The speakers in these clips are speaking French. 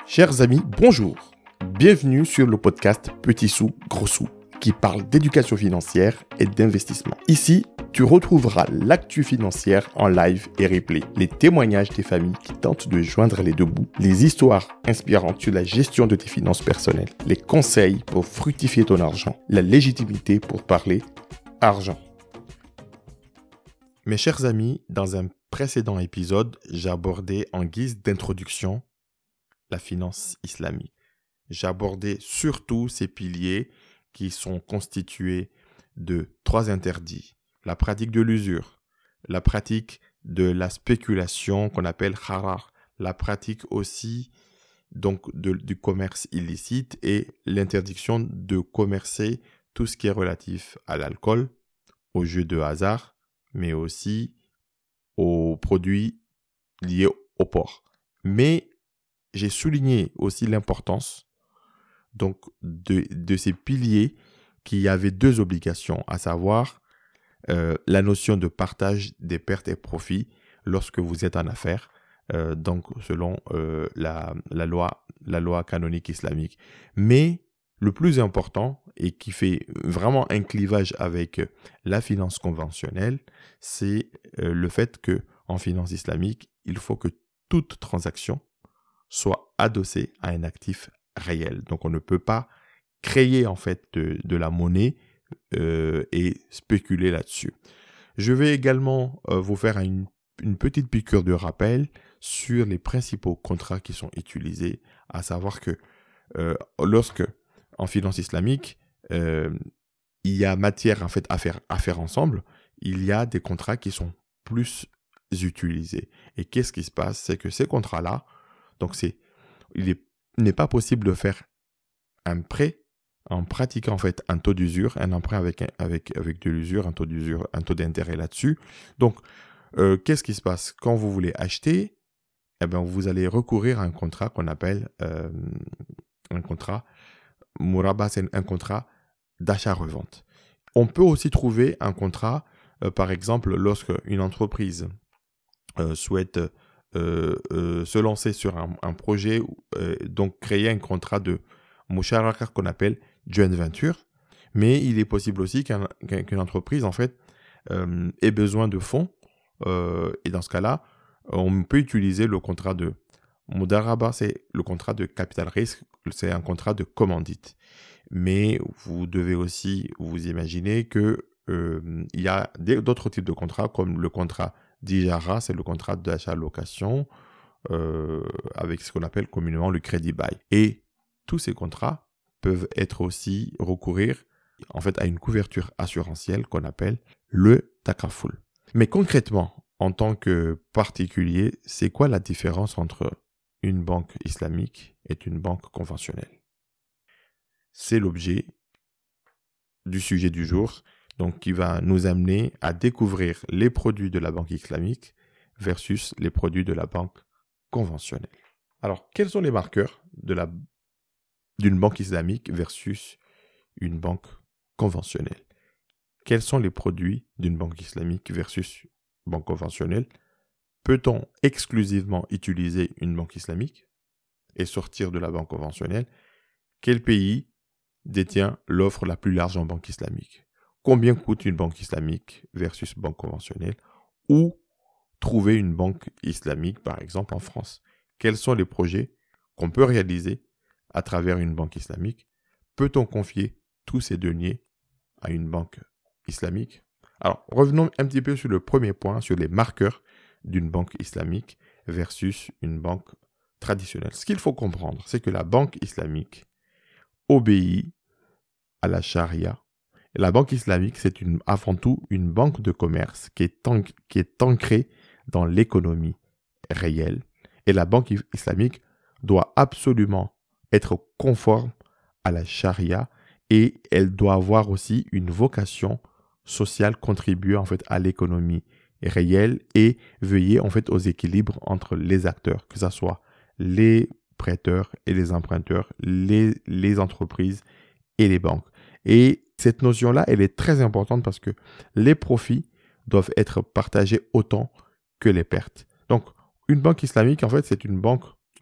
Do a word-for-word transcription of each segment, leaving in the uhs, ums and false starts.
Chers amis, bonjour. Bienvenue sur le podcast Petit sous, gros sous, qui parle d'éducation financière et d'investissement. Ici, tu retrouveras l'actu financière en live et replay, les témoignages des familles qui tentent de joindre les deux bouts, les histoires inspirantes sur la gestion de tes finances personnelles, les conseils pour fructifier ton argent, la légitimité pour parler argent. Mes chers amis, dans un précédent épisode, j'ai abordé en guise d'introduction la finance islamique. J'ai abordé surtout ces piliers qui sont constitués de trois interdits. La pratique de l'usure, la pratique de la spéculation qu'on appelle harar, la pratique aussi donc de, du commerce illicite et l'interdiction de commercer tout ce qui est relatif à l'alcool, aux jeux de hasard, mais aussi aux produits liés au porc. Mais j'ai souligné aussi l'importance donc de, de ces piliers qui avaient deux obligations, à savoir euh, la notion de partage des pertes et profits lorsque vous êtes en affaires, euh, donc selon euh, la, la, loi, la loi canonique islamique. Mais le plus important et qui fait vraiment un clivage avec la finance conventionnelle, c'est euh, le fait qu'en finance islamique, il faut que toute transaction soit adossée à un actif réel. Donc, on ne peut pas créer en fait de, de la monnaie euh, et spéculer là-dessus. Je vais également euh, vous faire une, une petite piqûre de rappel sur les principaux contrats qui sont utilisés, à savoir que euh, lorsque, en finance islamique, euh, il y a matière en fait à faire, à faire ensemble, il y a des contrats qui sont plus utilisés. Et qu'est-ce qui se passe? C'est que ces contrats-là, donc c'est, il est, n'est pas possible de faire un prêt en pratiquant en fait un taux d'usure, un emprunt avec, avec, avec de l'usure, un taux d'usure, un taux d'intérêt là-dessus. Donc, euh, qu'est-ce qui se passe? Quand vous voulez acheter, eh ben, vous allez recourir à un contrat qu'on appelle euh, un contrat Mouraba, c'est un contrat d'achat-revente. On peut aussi trouver un contrat, euh, par exemple, lorsque une entreprise euh, souhaite Euh, euh, se lancer sur un, un projet, euh, donc créer un contrat de musharaka qu'on appelle joint venture, mais il est possible aussi qu'un, qu'une entreprise en fait euh, ait besoin de fonds euh, et dans ce cas-là, on peut utiliser le contrat de mudaraba, c'est le contrat de capital risque, c'est un contrat de commandite. Mais vous devez aussi vous imaginer que euh, il y a d'autres types de contrats comme le contrat d'Ijara, c'est le contrat d'achat-location euh, avec ce qu'on appelle communément le crédit bail. Et tous ces contrats peuvent être aussi recourir en fait à une couverture assurantielle qu'on appelle le takaful. Mais concrètement, en tant que particulier, c'est quoi la différence entre une banque islamique et une banque conventionnelle? C'est l'objet du sujet du jour, donc qui va nous amener à découvrir les produits de la banque islamique versus les produits de la banque conventionnelle. Alors, quels sont les marqueurs de la, d'une banque islamique versus une banque conventionnelle? Quels sont les produits d'une banque islamique versus une banque conventionnelle? Peut-on exclusivement utiliser une banque islamique et sortir de la banque conventionnelle? Quel pays détient l'offre la plus large en banque islamique? Combien coûte une banque islamique versus banque conventionnelle? Ou trouver une banque islamique, par exemple, en France? Quels sont les projets qu'on peut réaliser à travers une banque islamique? Peut-on confier tous ces deniers à une banque islamique? Alors, revenons un petit peu sur le premier point, sur les marqueurs d'une banque islamique versus une banque traditionnelle. Ce qu'il faut comprendre, c'est que la banque islamique obéit à la charia. La banque islamique, c'est une, avant tout une banque de commerce qui est, en, qui est ancrée dans l'économie réelle. Et la banque islamique doit absolument être conforme à la charia et elle doit avoir aussi une vocation sociale, contribuer en fait à l'économie réelle et veiller en fait aux équilibres entre les acteurs, que ce soit les prêteurs et les emprunteurs, les, les entreprises et les banques. Et cette notion-là, elle est très importante parce que les profits doivent être partagés autant que les pertes. Donc, une banque islamique, en fait, c'est une banque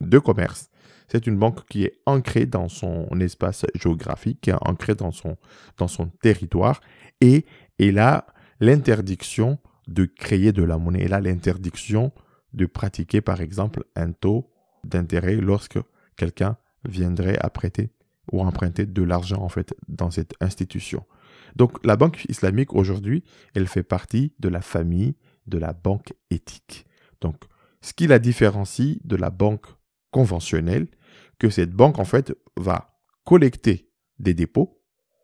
de commerce. C'est une banque qui est ancrée dans son espace géographique, qui est ancrée dans son, dans son territoire et elle a l'interdiction de créer de la monnaie. Elle a l'interdiction de pratiquer, par exemple, un taux d'intérêt lorsque quelqu'un viendrait à prêter ou emprunter de l'argent en fait dans cette institution. Donc la banque islamique aujourd'hui, elle fait partie de la famille de la banque éthique. Donc ce qui la différencie de la banque conventionnelle, que cette banque en fait va collecter des dépôts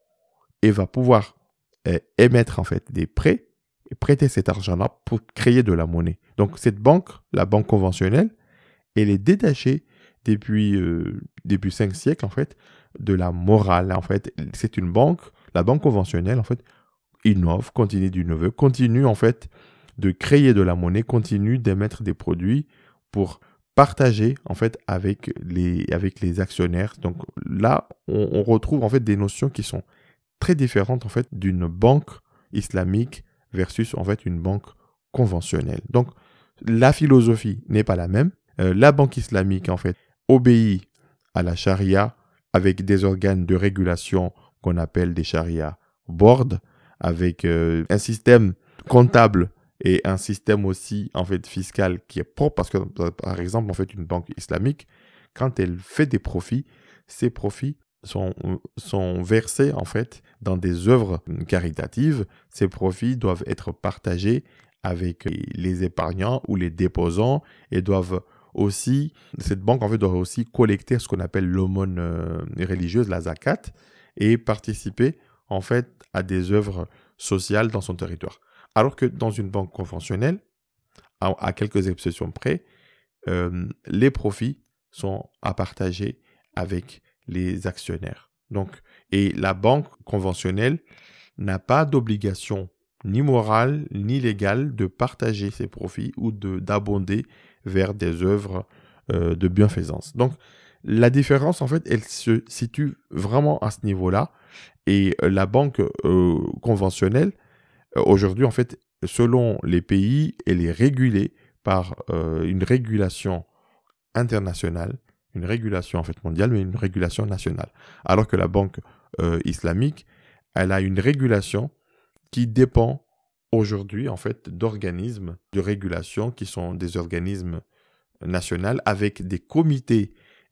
et va pouvoir euh, émettre en fait des prêts et prêter cet argent-là pour créer de la monnaie. Donc cette banque, la banque conventionnelle, elle est détachée depuis euh, depuis cinq siècles en fait de la morale. En fait, c'est une banque, la banque conventionnelle en fait innove, continue d'innover, continue en fait de créer de la monnaie, continue d'émettre des produits pour partager en fait avec les avec les actionnaires. Donc là, on, on retrouve en fait des notions qui sont très différentes en fait d'une banque islamique versus en fait une banque conventionnelle. Donc la philosophie n'est pas la même. Euh, la banque islamique en fait obéit à la charia avec des organes de régulation qu'on appelle des charia board, avec euh, un système comptable et un système aussi en fait fiscal qui est propre parce que par exemple en fait une banque islamique, quand elle fait des profits, ces profits sont, sont versés en fait dans des œuvres caritatives. Ces profits doivent être partagés avec les épargnants ou les déposants et doivent aussi, cette banque en fait doit aussi collecter ce qu'on appelle l'aumône euh, religieuse, la zakat, et participer en fait à des œuvres sociales dans son territoire. Alors que dans une banque conventionnelle, à, à quelques exceptions près, euh, les profits sont à partager avec les actionnaires. Donc, et la banque conventionnelle n'a pas d'obligation ni morale ni légale de partager ses profits ou de, d'abonder vers des œuvres euh, de bienfaisance. Donc, la différence, en fait, elle se situe vraiment à ce niveau-là. Et euh, la banque euh, conventionnelle, euh, aujourd'hui, en fait, selon les pays, elle est régulée par euh, une régulation internationale, une régulation en fait mondiale, mais une régulation nationale. Alors que la banque euh, islamique, elle a une régulation qui dépend aujourd'hui en fait d'organismes de régulation qui sont des organismes nationaux avec des comités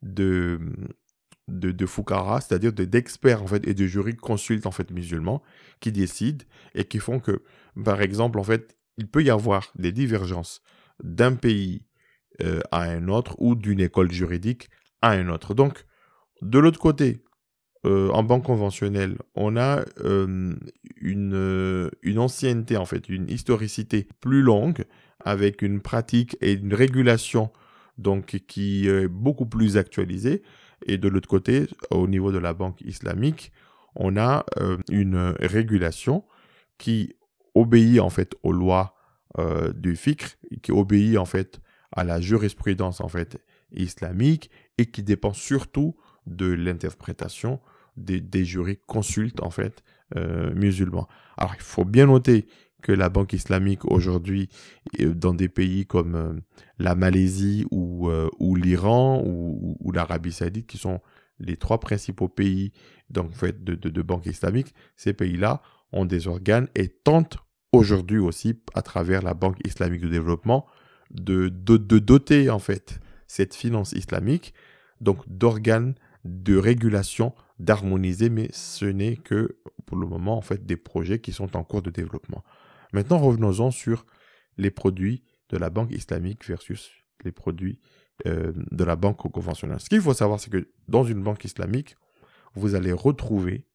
de de, de Fouqara, c'est-à-dire de, d'experts en fait et de jurys consultes en fait musulmans qui décident et qui font que par exemple en fait il peut y avoir des divergences d'un pays euh, à un autre ou d'une école juridique à un autre. Donc de l'autre côté, Euh, en banque conventionnelle, on a euh, une, euh, une ancienneté, en fait, une historicité plus longue, avec une pratique et une régulation donc, qui est beaucoup plus actualisée. Et de l'autre côté, au niveau de la banque islamique, on a euh, une régulation qui obéit en fait aux lois euh, du fiqh, qui obéit en fait à la jurisprudence en fait islamique et qui dépend surtout de l'interprétation des, des jurys consultes en fait euh, musulmans. Alors il faut bien noter que la banque islamique aujourd'hui dans des pays comme euh, la Malaisie ou, euh, ou l'Iran ou, ou l'Arabie Saoudite qui sont les trois principaux pays donc, en fait, de, de, de banque islamique, ces pays-là ont des organes et tentent aujourd'hui aussi à travers la Banque islamique de développement de, de, de doter en fait cette finance islamique donc d'organes de régulation, d'harmoniser, mais ce n'est que pour le moment en fait des projets qui sont en cours de développement. Maintenant, revenons-en sur les produits de la banque islamique versus les produits euh, de la banque conventionnelle. Ce qu'il faut savoir, c'est que dans une banque islamique, vous allez retrouver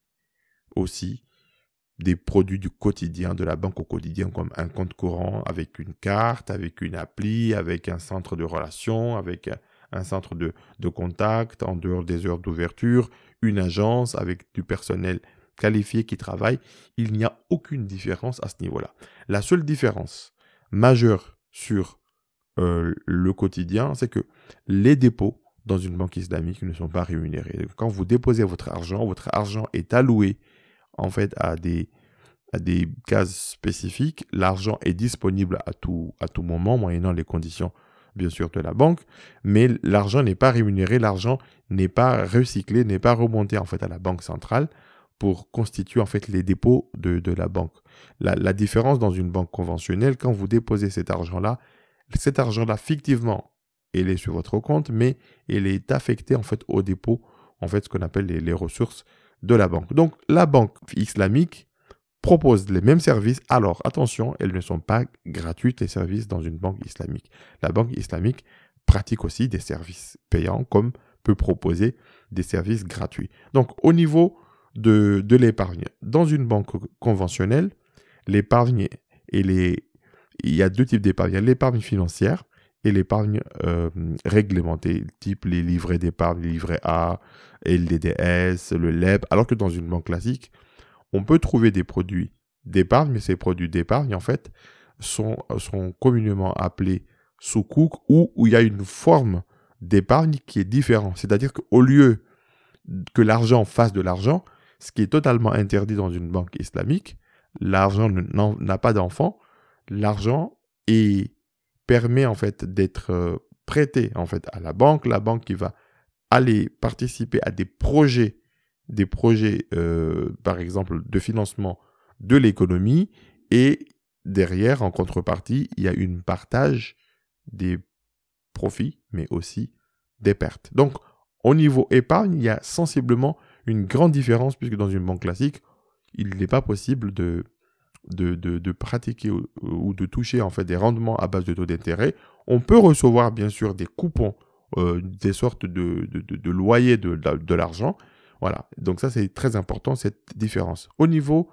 aussi des produits du quotidien, de la banque au quotidien, comme un compte courant avec une carte, avec une appli, avec un centre de relations, avec un centre de, de contact en dehors des heures d'ouverture, une agence avec du personnel qualifié qui travaille. Il n'y a aucune différence à ce niveau-là. La seule différence majeure sur euh, le quotidien, c'est que les dépôts dans une banque islamique ne sont pas rémunérés. Quand vous déposez votre argent, votre argent est alloué en fait à des, à des cases spécifiques. L'argent est disponible à tout, à tout moment, moyennant les conditions bien sûr, de la banque, mais l'argent n'est pas rémunéré, l'argent n'est pas recyclé, n'est pas remonté en fait à la banque centrale pour constituer en fait les dépôts de, de la banque. La, la différence dans une banque conventionnelle, quand vous déposez cet argent-là, cet argent-là, fictivement, il est sur votre compte, mais il est affecté en fait au dépôt, en fait, ce qu'on appelle les, les ressources de la banque. Donc, la banque islamique propose les mêmes services. Alors, attention, elles ne sont pas gratuites, les services dans une banque islamique. La banque islamique pratique aussi des services payants, comme peut proposer des services gratuits. Donc, au niveau de, de l'épargne, dans une banque conventionnelle, l'épargne et les... il y a deux types d'épargne. Il y a l'épargne financière et l'épargne euh, réglementée, type les livrets d'épargne, les livrets A, L D D S, le L E B, alors que dans une banque classique, on peut trouver des produits d'épargne, mais ces produits d'épargne, en fait, sont, sont communément appelés soukouk, ou où il y a une forme d'épargne qui est différente. C'est-à-dire qu'au lieu que l'argent fasse de l'argent, ce qui est totalement interdit dans une banque islamique, l'argent n'a pas d'enfant, l'argent est, permet en fait d'être euh, prêté en fait à la banque, la banque qui va aller participer à des projets des projets, euh, par exemple, de financement de l'économie, et derrière, en contrepartie, il y a une partage des profits, mais aussi des pertes. Donc, au niveau épargne, il y a sensiblement une grande différence, puisque dans une banque classique, il n'est pas possible de, de, de, de pratiquer ou, ou de toucher en fait des rendements à base de taux d'intérêt. On peut recevoir, bien sûr, des coupons, euh, des sortes de, de, de, de loyers de, de, de l'argent. Voilà, donc ça c'est très important, cette différence. Au niveau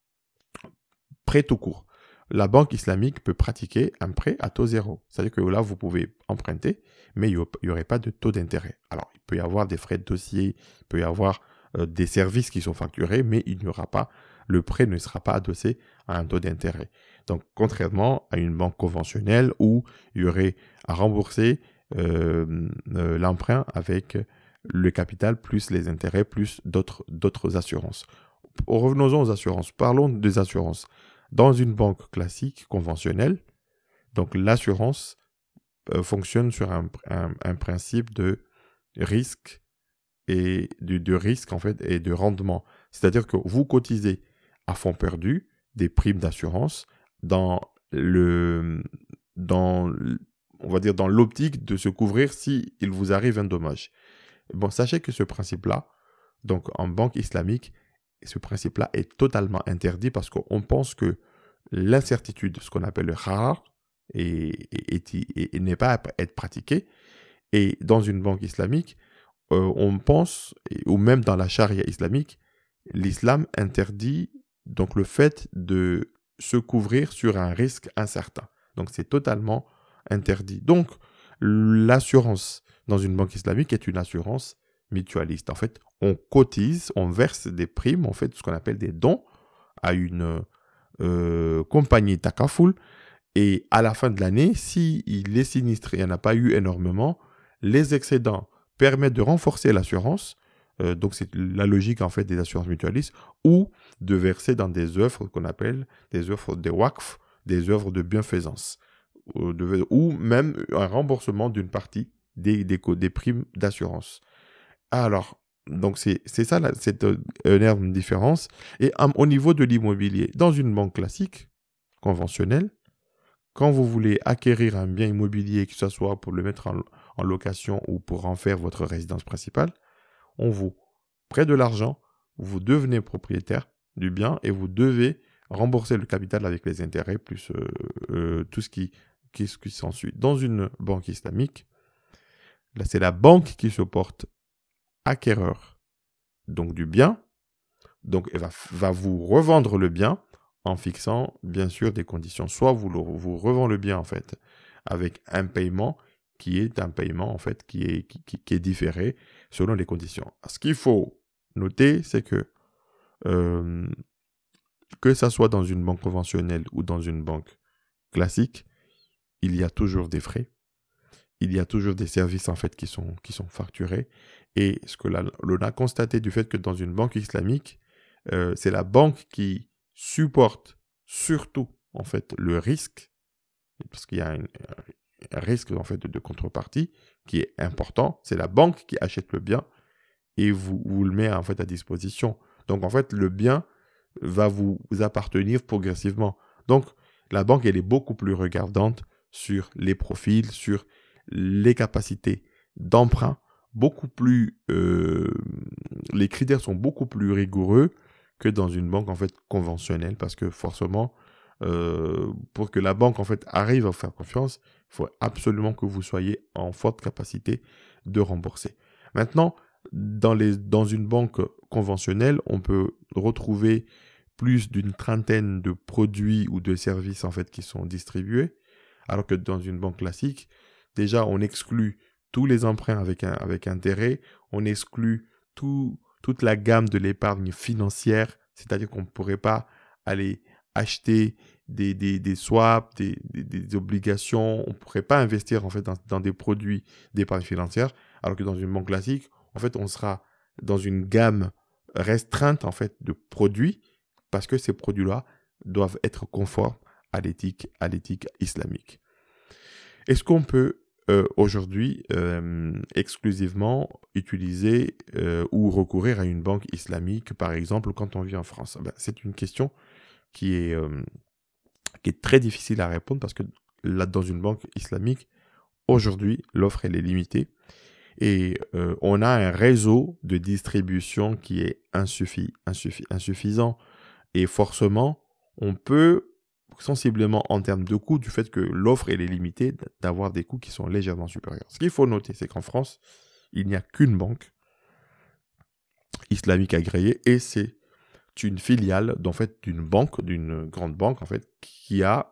prêt tout court, la banque islamique peut pratiquer un prêt à taux zéro. C'est-à-dire que là, vous pouvez emprunter, mais il n'y aurait pas de taux d'intérêt. Alors, il peut y avoir des frais de dossier, il peut y avoir euh, des services qui sont facturés, mais il n'y aura pas, le prêt ne sera pas adossé à un taux d'intérêt. Donc, contrairement à une banque conventionnelle où il y aurait à rembourser euh, euh, l'emprunt avec le capital plus les intérêts plus d'autres, d'autres assurances. Revenons-en aux assurances. Parlons des assurances. Dans une banque classique, conventionnelle, donc l'assurance euh, fonctionne sur un, un, un principe de risque et de, de risque en fait et de rendement. C'est-à-dire que vous cotisez à fonds perdu des primes d'assurance dans le dans on va dire dans l'optique de se couvrir si il vous arrive un dommage. Bon, sachez que ce principe-là, donc en banque islamique, ce principe-là est totalement interdit parce qu'on pense que l'incertitude, ce qu'on appelle le khar, et, et, et n'est pas à être pratiqué. Et dans une banque islamique, euh, on pense, ou même dans la charia islamique, l'islam interdit donc le fait de se couvrir sur un risque incertain. Donc c'est totalement interdit. Donc l'assurance dans une banque islamique est une assurance mutualiste. En fait, on cotise, on verse des primes, on fait ce qu'on appelle des dons à une euh, compagnie takaful. Et à la fin de l'année, si les sinistres, il n'y en a pas eu énormément, les excédents permettent de renforcer l'assurance. Euh, donc, c'est la logique en fait des assurances mutualistes, ou de verser dans des œuvres qu'on appelle des œuvres de waqf, des œuvres de bienfaisance, ou, de, ou même un remboursement d'une partie des, des, des primes d'assurance. Alors, donc c'est, c'est ça la, cette euh, énorme différence. Et um, au niveau de l'immobilier, dans une banque classique, conventionnelle, quand vous voulez acquérir un bien immobilier, que ce soit pour le mettre en, en location ou pour en faire votre résidence principale, on vous prête de l'argent, vous devenez propriétaire du bien et vous devez rembourser le capital avec les intérêts plus euh, euh, tout ce qui, qui, qui s'ensuit. Dans une banque islamique, là, c'est la banque qui se porte acquéreur donc du bien, donc elle va, va vous revendre le bien en fixant bien sûr des conditions. Soit vous, le, vous revend le bien en fait avec un paiement qui est un paiement en fait qui est, qui, qui, qui est différé selon les conditions. Ce qu'il faut noter, c'est que euh, que ça soit dans une banque conventionnelle ou dans une banque classique, il y a toujours des frais. Il y a toujours des services en fait qui sont, qui sont facturés. Et ce que l'on a constaté du fait que dans une banque islamique, euh, c'est la banque qui supporte surtout en fait le risque, parce qu'il y a une, un risque en fait de, de contrepartie qui est important. C'est la banque qui achète le bien et vous, vous le met en fait à disposition. Donc en fait, le bien va vous appartenir progressivement. Donc la banque, elle est beaucoup plus regardante sur les profils, sur les capacités d'emprunt, beaucoup plus, euh, les critères sont beaucoup plus rigoureux que dans une banque en fait conventionnelle, parce que forcément, euh, pour que la banque en fait arrive à vous faire confiance, il faut absolument que vous soyez en forte capacité de rembourser. Maintenant, dans, les, dans une banque conventionnelle, on peut retrouver plus d'une trentaine de produits ou de services en fait qui sont distribués, alors que dans une banque classique, déjà on exclut tous les emprunts avec, un, avec intérêt, on exclut tout, toute la gamme de l'épargne financière, c'est-à-dire qu'on ne pourrait pas aller acheter des, des, des swaps, des, des, des obligations, on ne pourrait pas investir en fait dans, dans des produits d'épargne financière, alors que dans une banque classique, en fait, on sera dans une gamme restreinte en fait de produits, parce que ces produits-là doivent être conformes à l'éthique, à l'éthique islamique. Est-ce qu'on peut euh, aujourd'hui euh, exclusivement utiliser euh, ou recourir à une banque islamique, par exemple, quand on vit en France? Ben, c'est une question qui est, euh, qui est très difficile à répondre, parce que là, dans une banque islamique, aujourd'hui, l'offre elle est limitée et euh, on a un réseau de distribution qui est insuffi, insuffi, insuffisant. Et forcément, on peut, sensiblement en termes de coûts, du fait que l'offre elle est limitée, d'avoir des coûts qui sont légèrement supérieurs. Ce qu'il faut noter, c'est qu'en France, il n'y a qu'une banque islamique agréée, et c'est une filiale d'en fait, d'une banque, d'une grande banque, en fait, qui a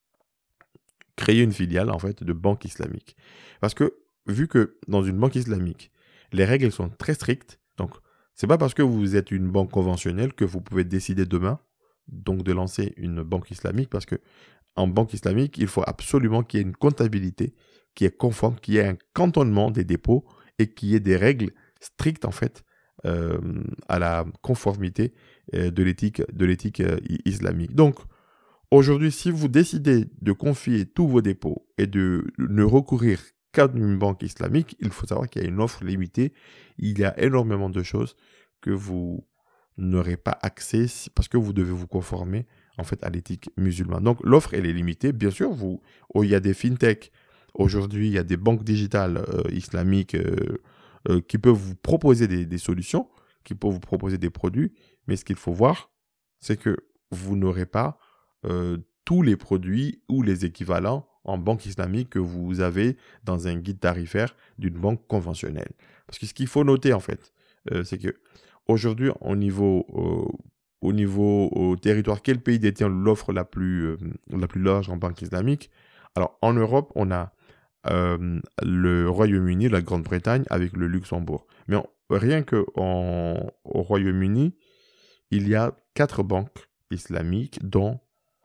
créé une filiale en fait, de banque islamique. Parce que, vu que dans une banque islamique, les règles sont très strictes, donc c'est pas parce que vous êtes une banque conventionnelle que vous pouvez décider demain donc de lancer une banque islamique, parce que en banque islamique, il faut absolument qu'il y ait une comptabilité qui est conforme, qu'il y ait un cantonnement des dépôts et qu'il y ait des règles strictes en fait euh, à la conformité euh, de l'éthique de l'éthique euh, islamique. Donc aujourd'hui, si vous décidez de confier tous vos dépôts et de ne recourir qu'à une banque islamique, il faut savoir qu'il y a une offre limitée. Il y a énormément de choses que vous n'aurez pas accès parce que vous devez vous conformer en fait à l'éthique musulmane. Donc l'offre elle est limitée. Bien sûr, vous, oh, il y a des fintechs. Aujourd'hui, il y a des banques digitales euh, islamiques euh, euh, qui peuvent vous proposer des, des solutions, qui peuvent vous proposer des produits. Mais ce qu'il faut voir, c'est que vous n'aurez pas euh, tous les produits ou les équivalents en banque islamique que vous avez dans un guide tarifaire d'une banque conventionnelle. Parce que ce qu'il faut noter en fait, euh, c'est que aujourd'hui, au niveau, euh, au niveau au territoire, quel pays détient l'offre la plus, euh, la plus large en banque islamique? Alors, en Europe, on a euh, le Royaume-Uni, la Grande-Bretagne, avec le Luxembourg. Mais on, rien qu'au Royaume-Uni, il y a quatre banques islamiques, dont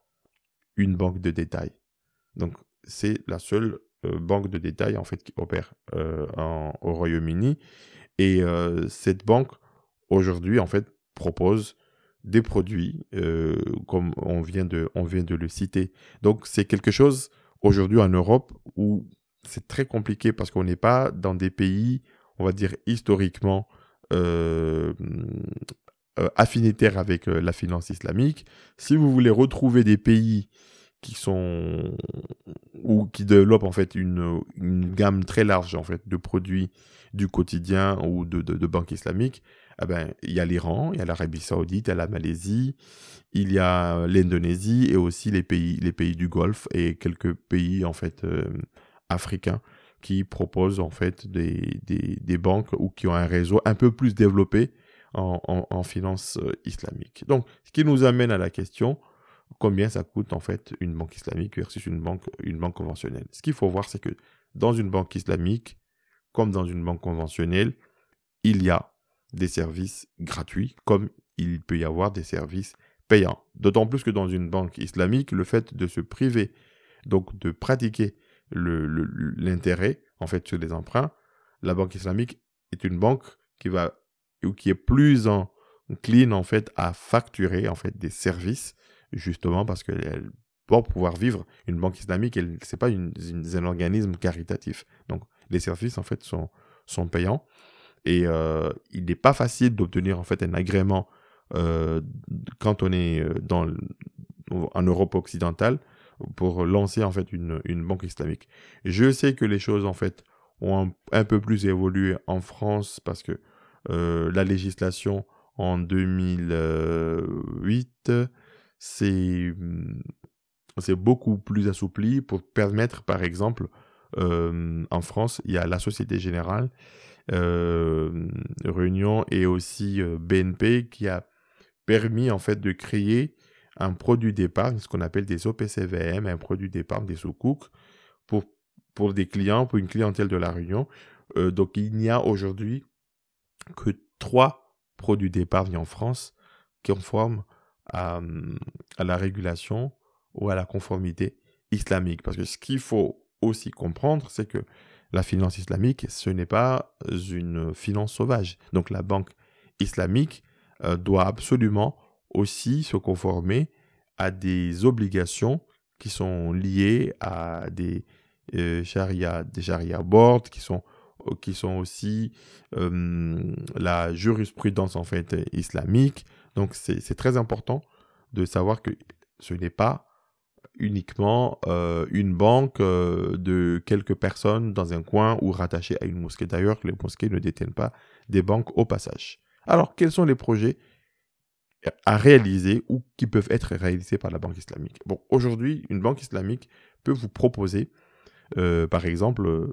une banque de détail. Donc, c'est la seule euh, banque de détail, en fait, qui opère euh, en, au Royaume-Uni. Et euh, cette banque, aujourd'hui, en fait, propose des produits, euh, comme on vient, de, on vient de le citer. Donc, c'est quelque chose, aujourd'hui, en Europe, où c'est très compliqué, parce qu'on n'est pas dans des pays, on va dire, historiquement euh, euh, affinitaires avec euh, la finance islamique. Si vous voulez retrouver des pays qui sont ou qui développent en fait une, une gamme très large en fait de produits du quotidien ou de, de, de banques islamiques, eh ben, il y a l'Iran, il y a l'Arabie Saoudite, il y a la Malaisie, il y a l'Indonésie et aussi les pays, les pays du Golfe et quelques pays en fait euh, africains qui proposent en fait des, des, des banques ou qui ont un réseau un peu plus développé en, en, en finance euh, islamique. Donc, ce qui nous amène à la question: combien ça coûte en fait une banque islamique versus une banque, une banque conventionnelle? Ce qu'il faut voir, c'est que dans une banque islamique, comme dans une banque conventionnelle, il y a des services gratuits, comme il peut y avoir des services payants. D'autant plus que dans une banque islamique, le fait de se priver, donc de pratiquer le, le, l'intérêt en fait sur les emprunts, la banque islamique est une banque qui va ou qui est plus encline en fait à facturer en fait des services, justement parce qu'elle pour pouvoir vivre. Une banque islamique, ce n'est pas une, une, un organisme caritatif. Donc, les services, en fait, sont, sont payants. Et euh, il n'est pas facile d'obtenir, en fait, un agrément euh, quand on est dans, en Europe occidentale pour lancer, en fait, une, une banque islamique. Je sais que les choses, en fait, ont un, un peu plus évolué en France parce que euh, la législation en deux mille huit, c'est, c'est beaucoup plus assoupli pour permettre, par exemple, euh, en France, il y a la Société Générale, euh, Réunion et aussi euh, B N P qui a permis en fait de créer un produit d'épargne, ce qu'on appelle des O P C V M, un produit d'épargne des soukouk pour, pour des clients, pour une clientèle de la Réunion. Euh, donc il n'y a aujourd'hui que trois produits d'épargne en France conformes à, à la régulation ou à la conformité islamique. Parce que ce qu'il faut aussi comprendre, c'est que la finance islamique, ce n'est pas une finance sauvage. Donc la banque islamique euh, doit absolument aussi se conformer à des obligations qui sont liées à des euh, charia, des charia boards, qui sont qui sont aussi euh, la jurisprudence en fait islamique. Donc c'est, c'est très important de savoir que ce n'est pas uniquement euh, une banque euh, de quelques personnes dans un coin ou rattachée à une mosquée. D'ailleurs, les mosquées ne détiennent pas des banques au passage. Alors, quels sont les projets à réaliser ou qui peuvent être réalisés par la banque islamique? Bon, aujourd'hui, une banque islamique peut vous proposer, euh, par exemple, euh,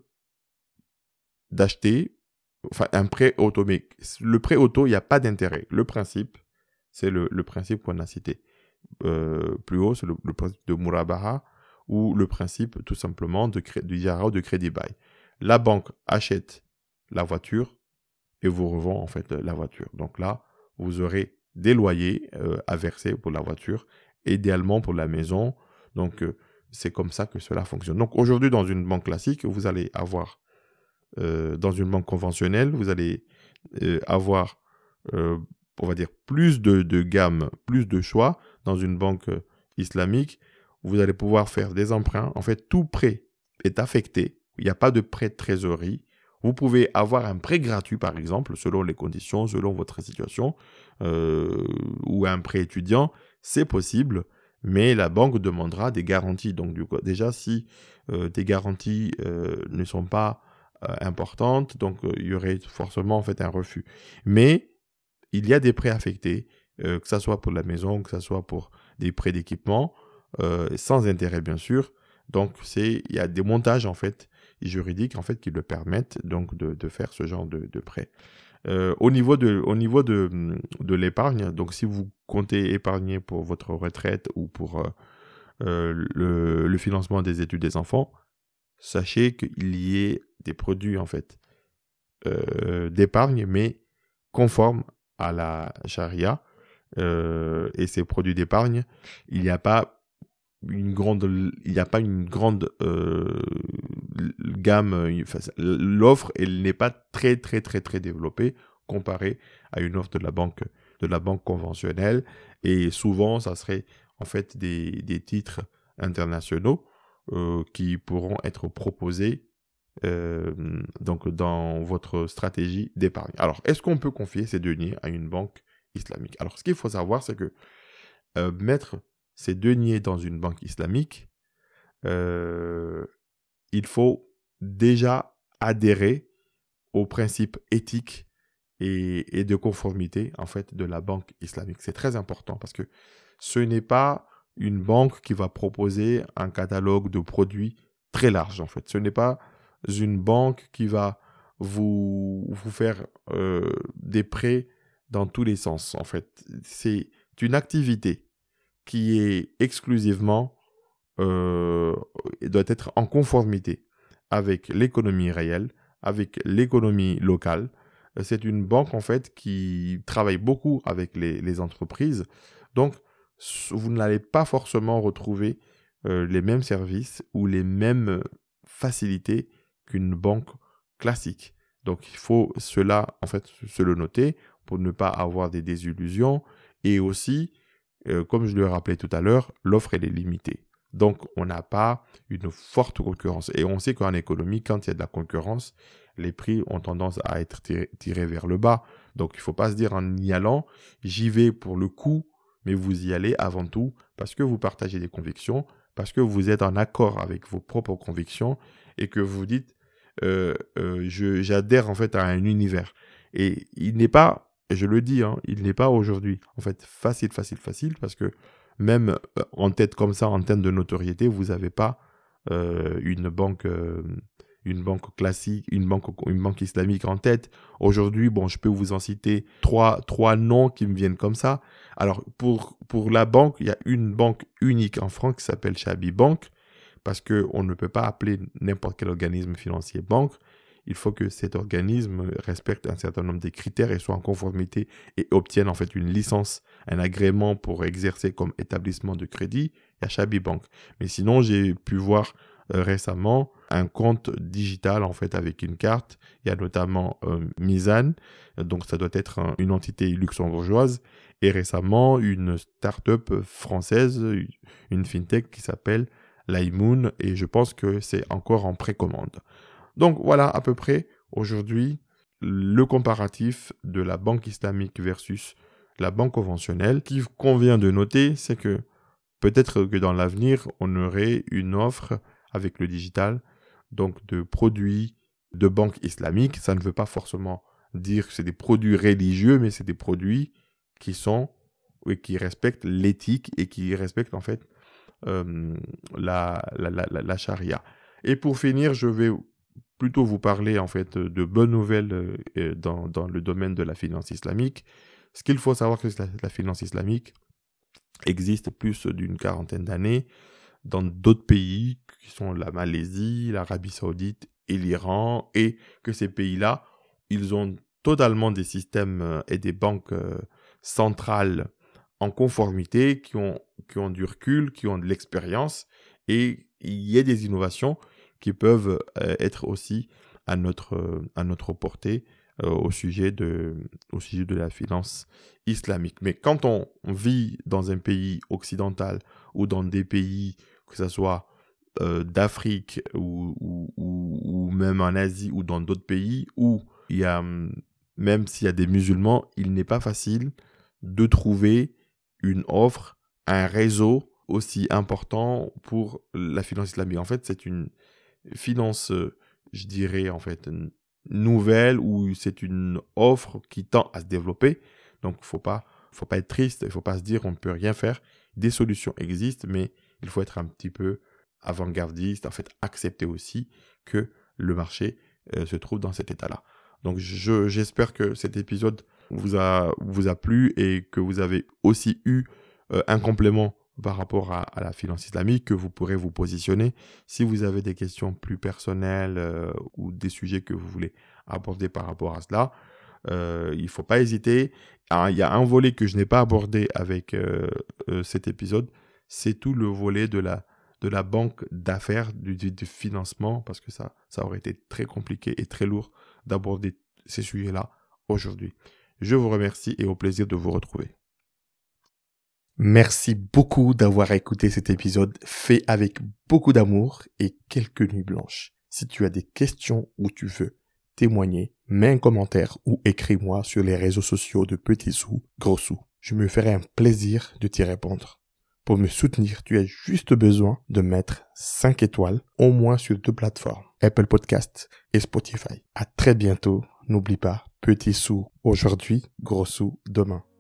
d'acheter enfin, un prêt auto. Mais le prêt auto, il n'y a pas d'intérêt. Le principe, c'est le, le principe qu'on a cité euh, plus haut, c'est le, le principe de Murabaha ou le principe tout simplement de, cré, de Yara ou de crédit bail. La banque achète la voiture et vous revend en fait la voiture. Donc là, vous aurez des loyers euh, à verser pour la voiture, idéalement pour la maison. Donc euh, c'est comme ça que cela fonctionne. Donc aujourd'hui, dans une banque classique, vous allez avoir Euh, dans une banque conventionnelle, vous allez euh, avoir, euh, on va dire, plus de, de gamme, plus de choix. Dans une banque euh, islamique, vous allez pouvoir faire des emprunts. En fait, tout prêt est affecté. Il n'y a pas de prêt de trésorerie. Vous pouvez avoir un prêt gratuit, par exemple, selon les conditions, selon votre situation, euh, ou un prêt étudiant. C'est possible, mais la banque demandera des garanties. Donc, du coup, déjà, si euh, des garanties euh, ne sont pas Euh, importante, donc euh, il y aurait forcément en fait un refus. Mais il y a des prêts affectés, euh, que ce soit pour la maison, que ce soit pour des prêts d'équipement, euh, sans intérêt bien sûr. Donc c'est, il y a des montages en fait juridiques en fait qui le permettent donc de, de faire ce genre de, de prêt. Euh, au niveau de, au niveau de, de l'épargne, donc si vous comptez épargner pour votre retraite ou pour euh, euh, le, le financement des études des enfants, sachez qu'il y ait des produits en fait euh, d'épargne, mais conformes à la charia. Euh, et ces produits d'épargne, il n'y a pas une grande, il n'y a pas une grande euh, gamme. Enfin, l'offre, elle n'est pas très très très très développée comparée à une offre de la banque de la banque conventionnelle. Et souvent, ça serait en fait des, des titres internationaux euh, qui pourront être proposés Euh, donc dans votre stratégie d'épargne. Alors, est-ce qu'on peut confier ces deniers à une banque islamique? Alors, ce qu'il faut savoir, c'est que euh, mettre ces deniers dans une banque islamique, euh, il faut déjà adhérer aux principes éthiques et, et de conformité en fait de la banque islamique. C'est très important parce que ce n'est pas une banque qui va proposer un catalogue de produits très large en fait. Ce n'est pas une banque qui va vous, vous faire euh, des prêts dans tous les sens, en fait. C'est une activité qui est exclusivement, euh, doit être en conformité avec l'économie réelle, avec l'économie locale. C'est une banque, en fait, qui travaille beaucoup avec les, les entreprises. Donc, vous n'allez pas forcément retrouver euh, les mêmes services ou les mêmes facilités qu'une banque classique. Donc, il faut cela, en fait, se le noter pour ne pas avoir des désillusions. Et aussi, euh, comme je le rappelais tout à l'heure, l'offre, elle est limitée. Donc, on n'a pas une forte concurrence. Et on sait qu'en économie, quand il y a de la concurrence, les prix ont tendance à être tirés, tirés vers le bas. Donc, il ne faut pas se dire en y allant, j'y vais pour le coup, mais vous y allez avant tout parce que vous partagez des convictions, parce que vous êtes en accord avec vos propres convictions et que vous dites, euh, euh, je, j'adhère en fait à un univers. Et il n'est pas, je le dis, hein, il n'est pas aujourd'hui en fait facile, facile, facile, parce que même en tête comme ça, en termes de notoriété, vous n'avez pas euh, une banque... Euh, une banque classique, une banque, une banque islamique en tête. Aujourd'hui, bon, je peux vous en citer trois, trois noms qui me viennent comme ça. Alors, pour, pour la banque, il y a une banque unique en France qui s'appelle Shabi Bank, parce qu'on ne peut pas appeler n'importe quel organisme financier banque. Il faut que cet organisme respecte un certain nombre de critères et soit en conformité et obtienne en fait une licence, un agrément pour exercer comme établissement de crédit. Il y a Shabi Bank. Mais sinon, j'ai pu voir Euh, récemment un compte digital en fait avec une carte. Il y a notamment euh, Mizan, donc ça doit être un, une entité luxembourgeoise, et récemment une start-up française, une fintech qui s'appelle Laimoun, et je pense que c'est encore en précommande. Donc voilà à peu près aujourd'hui le comparatif de la banque islamique versus la banque conventionnelle. Ce qu'il convient de noter, c'est que peut-être que dans l'avenir, on aurait une offre avec le digital, donc de produits de banque islamique. Ça ne veut pas forcément dire que c'est des produits religieux, mais c'est des produits qui sont, oui, qui respectent l'éthique et qui respectent en fait euh, la, la, la, la charia. Et pour finir, je vais plutôt vous parler en fait de bonnes nouvelles euh, dans, dans le domaine de la finance islamique. Ce qu'il faut savoir, c'est que la, la finance islamique existe plus d'une quarantaine d'années dans d'autres pays qui sont la Malaisie, l'Arabie Saoudite et l'Iran, et que ces pays-là, ils ont totalement des systèmes et des banques centrales en conformité, qui ont, qui ont du recul, qui ont de l'expérience, et il y a des innovations qui peuvent être aussi à notre, à notre portée euh, au, sujet de, au sujet de la finance islamique. Mais quand on vit dans un pays occidental ou dans des pays, que ce soit euh, d'Afrique ou, ou, ou, ou même en Asie ou dans d'autres pays où il y a, même s'il y a des musulmans, il n'est pas facile de trouver une offre, un réseau aussi important pour la finance islamique. En fait, c'est une finance, je dirais, en fait, nouvelle, ou c'est une offre qui tend à se développer. Donc, il ne faut pas, faut pas être triste, il ne faut pas se dire qu'on ne peut rien faire. Des solutions existent, mais il faut être un petit peu avant-gardiste, en fait, accepter aussi que le marché euh, se trouve dans cet état-là. Donc, je, j'espère que cet épisode vous a, vous a plu et que vous avez aussi eu euh, un complément par rapport à, à la finance islamique, que vous pourrez vous positionner. Si vous avez des questions plus personnelles euh, ou des sujets que vous voulez aborder par rapport à cela, euh, il ne faut pas hésiter. Ah, il y a un volet que je n'ai pas abordé avec euh, euh, cet épisode, c'est tout le volet de la, de la banque d'affaires, du, du, du financement, parce que ça, ça aurait été très compliqué et très lourd d'aborder ces sujets-là aujourd'hui. Je vous remercie et au plaisir de vous retrouver. Merci beaucoup d'avoir écouté cet épisode fait avec beaucoup d'amour et quelques nuits blanches. Si tu as des questions ou tu veux témoigner, mets un commentaire ou écris-moi sur les réseaux sociaux de Petit Sou, Gros Sou. Je me ferai un plaisir de t'y répondre. Pour me soutenir, tu as juste besoin de mettre cinq étoiles, au moins sur deux plateformes, Apple Podcasts et Spotify. À très bientôt. N'oublie pas, Petit Sou aujourd'hui, Gros Sou demain.